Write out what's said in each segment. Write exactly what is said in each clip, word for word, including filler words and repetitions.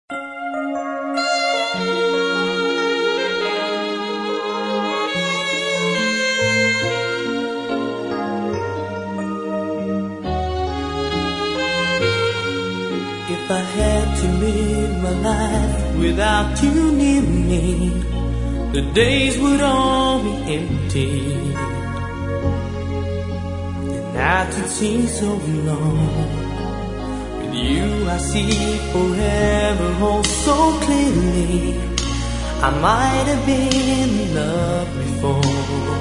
If I had to live my life without you near me, the days would all be empty. The nights would seem so long. With you I see forever oh so clearly. I might have been in love before,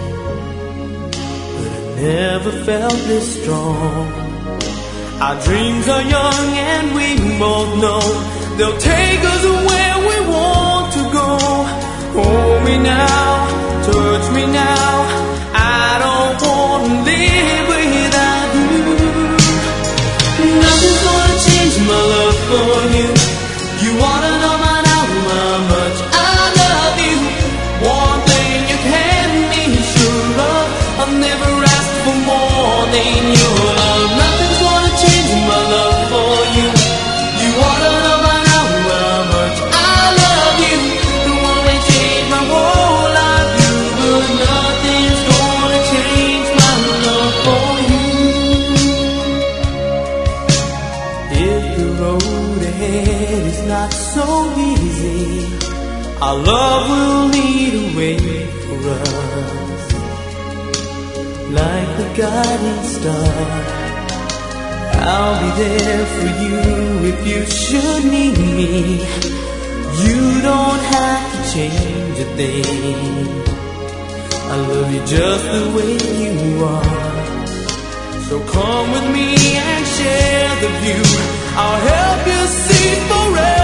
but I never felt this strong. Our dreams are young and we both know they'll take us where we want to go. Hold me now, touch me now, I don't want to live without you. Nothing's gonna change my love for you. You wanna know by now how much I love you. One thing you can be sure of, I've never asked for more than your love. Nothing's gonna change my love for you. You wanna know by now how much I love you. The one that changed my whole life, you, but nothing's gonna change my love for you. If the road ahead is not so easy, our love will lead a way for us, like the guiding star. I'll be there for you if you should need me. You don't have to change a thing. I love you just the way you are. So come with me and share the view. I'll help you see forever.